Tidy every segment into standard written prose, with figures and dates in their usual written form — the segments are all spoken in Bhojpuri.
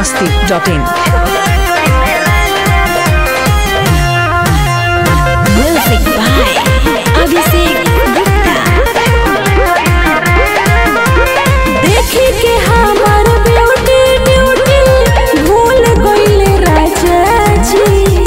biharmasti.in. Music by Abhishek Gupta. देखी के हमार ब्यूटी ब्यूटी भूल गइले राजा जी।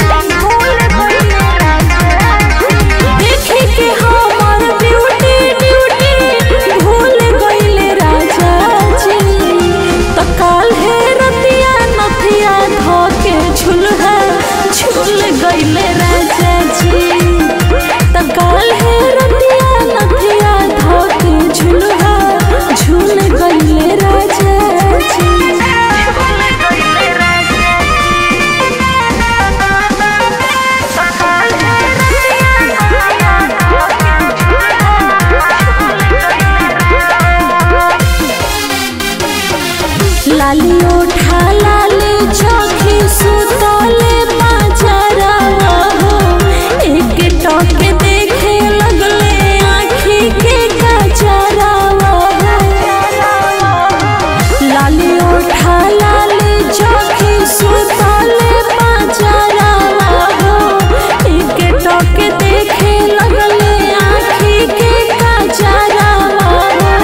देखी के हमार ब्यूटी ब्यूटी भूल गइले राजा जी। तो काल है रतिया नथिया धोके झुलहा झूल गइले राजा जी। तो काल है रतिया नथिया धोके झुलहा झूल गइले राजा जी। लाली उठा लाली चौकी सुतले बाजारवा हो। एक टोके देखे लगले आँखी के कजरवा हो। लाली उठा लाली चौकी सुतले बाजारवा हो। एक टोके देखे लगले आँखी के कजरवा हो।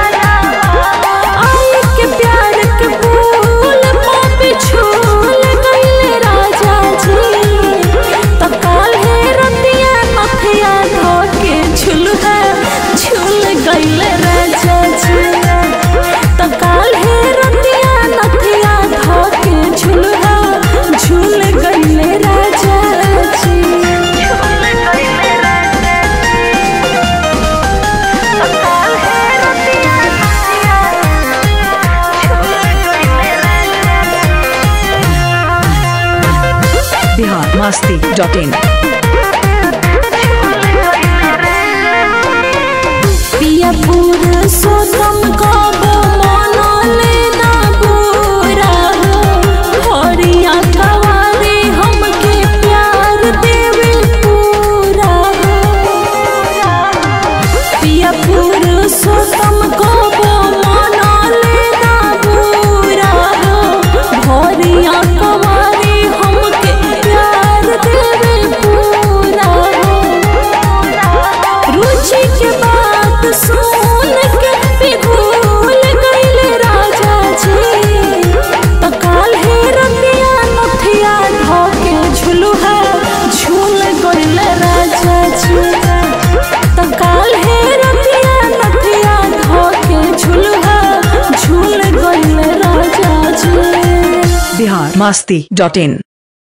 आई के प्यार के फूल पे झूल गइले राजा जी। तो काल है रतिया नथिया धोके झुलहा झूल गइले राजा जी। तो काल है रतिया नथिया धोके झुलहा झूल गइले राजा जी। biharmasti.in. पिया पुरुषोत्तम कबो मनले ना बुरा हो। हरिया कवारी हमके प्यार देवे पूरा हो। पिया पुरुषोत्तम कबो मनले ना बुरा हो। हरिया कवारी हमके प्यार देवे पूरा हो। रुचि के बात सुन के पिघल गइले राजा जी। तो काल है रतिया नथिया धोके झुलहा झूल गइले राजा जी। तो काल है रतिया नथिया धोके झुलहा झूल गइले राजा जी। biharmasti.in.